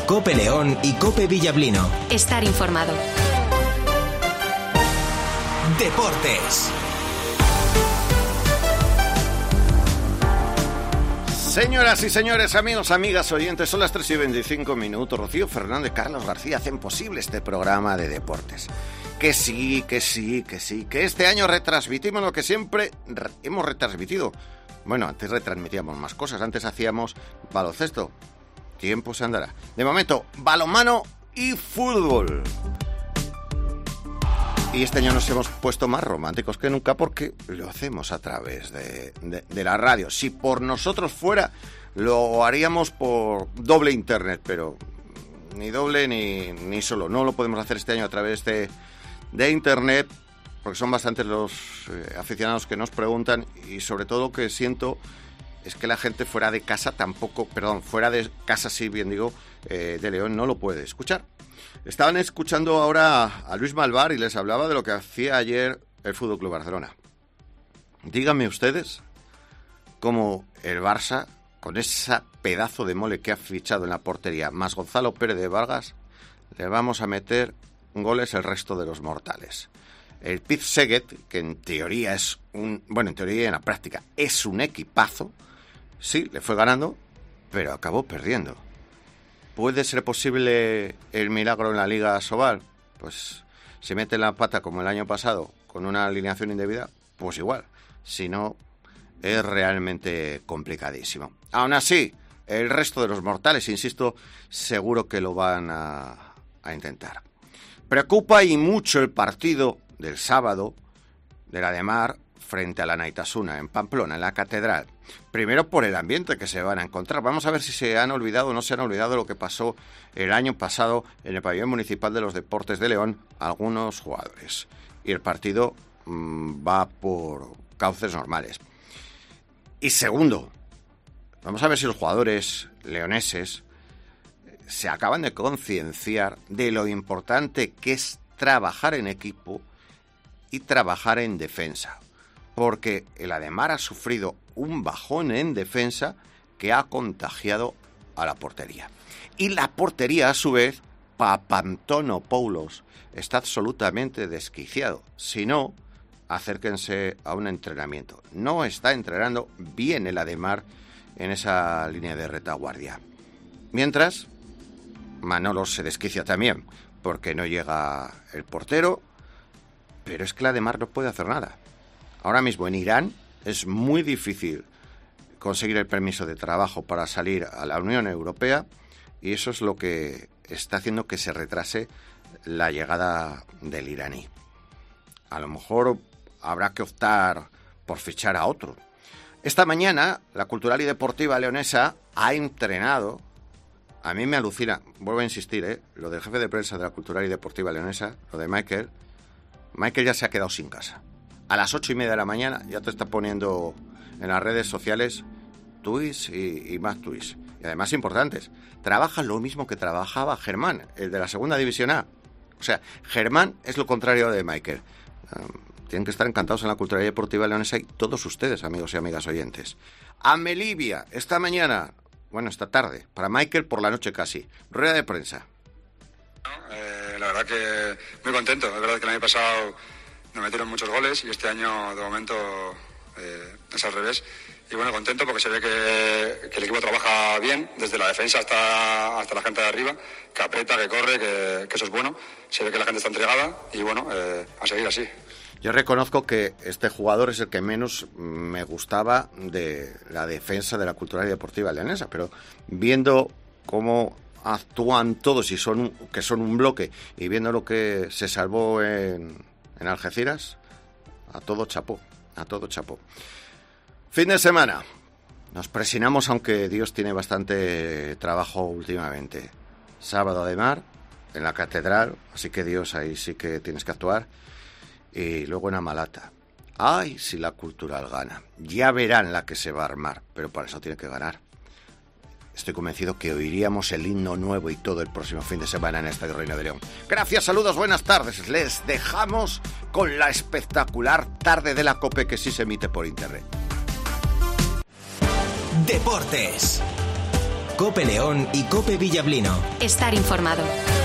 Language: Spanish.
COPE León y COPE Villablino. Estar informado. Deportes. Señoras y señores, amigos, amigas, oyentes, son las 3:25. Rocío Fernández, Carlos García hacen posible este programa de deportes. Que sí, que este año retransmitimos lo que siempre hemos retransmitido. Bueno, antes retransmitíamos más cosas, antes hacíamos baloncesto. Tiempo se andará. De momento, balonmano y fútbol. Y este año nos hemos puesto más románticos que nunca porque lo hacemos a través de la radio. Si por nosotros fuera, lo haríamos por doble internet, pero ni doble ni solo. No lo podemos hacer este año a través de internet, porque son bastantes los aficionados que nos preguntan, y sobre todo lo que siento es que la gente fuera de casa fuera de casa sí, bien digo, de León no lo puede escuchar. Estaban escuchando ahora a Luis Malvar y les hablaba de lo que hacía ayer el Fútbol Club Barcelona. Díganme ustedes cómo el Barça, con esa pedazo de mole que ha fichado en la portería, más Gonzalo Pérez de Vargas, le vamos a meter goles el resto de los mortales. El Piz Seguet, que en teoría en teoría y en la práctica es un equipazo, sí, le fue ganando, pero acabó perdiendo. ¿Puede ser posible el milagro en la Liga Sobal? Pues si mete la pata como el año pasado con una alineación indebida, pues igual. Si no, es realmente complicadísimo. Aún así, el resto de los mortales, insisto, seguro que lo van a intentar. Preocupa y mucho el partido del sábado de la Ademar frente a la Naitasuna en Pamplona, en la Catedral. Primero por el ambiente que se van a encontrar. Vamos a ver si se han olvidado o no se han olvidado lo que pasó el año pasado en el pabellón municipal de los Deportes de León algunos jugadores. Y el partido va por cauces normales. Y segundo, vamos a ver si los jugadores leoneses se acaban de concienciar de lo importante que es trabajar en equipo y trabajar en defensa. Porque el Ademar ha sufrido un bajón en defensa que ha contagiado a la portería. Y la portería, a su vez, Papantonopoulos, está absolutamente desquiciado. Si no, acérquense a un entrenamiento. No está entrenando bien el Ademar en esa línea de retaguardia. Mientras, Manolo se desquicia también, porque no llega el portero, pero es que el Ademar no puede hacer nada. Ahora mismo en Irán es muy difícil conseguir el permiso de trabajo para salir a la Unión Europea, y eso es lo que está haciendo que se retrase la llegada del iraní. A lo mejor habrá que optar por fichar a otro. Esta mañana la Cultural y Deportiva Leonesa ha entrenado. A mí me alucina, vuelvo a insistir, lo del jefe de prensa de la Cultural y Deportiva Leonesa, lo de Michael ya se ha quedado sin casa. A las 8:30 de la mañana ya te está poniendo en las redes sociales tuits y más tuits. Y además importantes. Trabaja lo mismo que trabajaba Germán, el de la segunda división A. O sea, Germán es lo contrario de Michael. Tienen que estar encantados en la Cultural y Deportiva Leonesa y todos ustedes, amigos y amigas oyentes. A Melivia, esta tarde, para Michael por la noche casi. Rueda de prensa. La verdad que muy contento. Es verdad que el año pasado nos metieron muchos goles y este año de momento es al revés. Y bueno, contento porque se ve que el equipo trabaja bien, desde la defensa hasta la gente de arriba, que aprieta, que corre, que eso es bueno. Se ve que la gente está entregada y bueno, a seguir así. Yo reconozco que este jugador es el que menos me gustaba de la defensa de la Cultural y Deportiva Leonesa, pero viendo cómo actúan todos y son un bloque, y viendo lo que se salvó en Algeciras, a todo chapó. Fin de semana. Nos presionamos, aunque Dios tiene bastante trabajo últimamente. Sábado Ademar, en la Catedral, así que Dios, ahí sí que tienes que actuar. Y luego en Amalata. Ay, si la Cultural gana. Ya verán la que se va a armar, pero para eso tiene que ganar. Estoy convencido que oiríamos el himno nuevo y todo el próximo fin de semana en el Estadio Reino de León. Gracias, saludos, buenas tardes. Les dejamos con la espectacular tarde de la COPE, que sí se emite por internet. Deportes. Cope León y Cope Villablino. Estar informado.